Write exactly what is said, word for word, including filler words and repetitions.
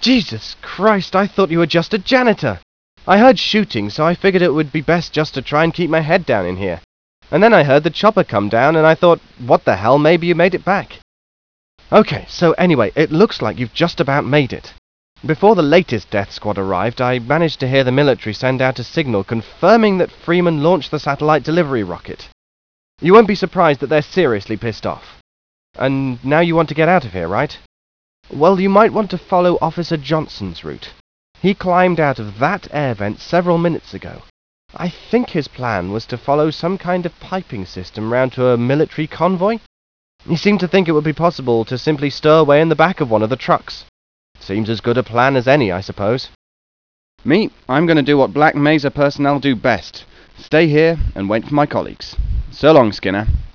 Jesus Christ, I thought you were just a janitor. I heard shooting, so I figured it would be best just to try and keep my head down in here. And then I heard the chopper come down, and I thought, what the hell, maybe you made it back. Okay, so anyway, it looks like you've just about made it. Before the latest death squad arrived, I managed to hear the military send out a signal confirming that Freeman launched the satellite delivery rocket. You won't be surprised that they're seriously pissed off. And now you want to get out of here, right? Well, you might want to follow Officer Johnson's route. He climbed out of that air vent several minutes ago. I think his plan was to follow some kind of piping system round to a military convoy. He seemed to think it would be possible to simply stow away in the back of one of the trucks. Seems as good a plan as any, I suppose. Me, I'm going to do what Black Mesa personnel do best. Stay here and wait for my colleagues. So long, Skinner.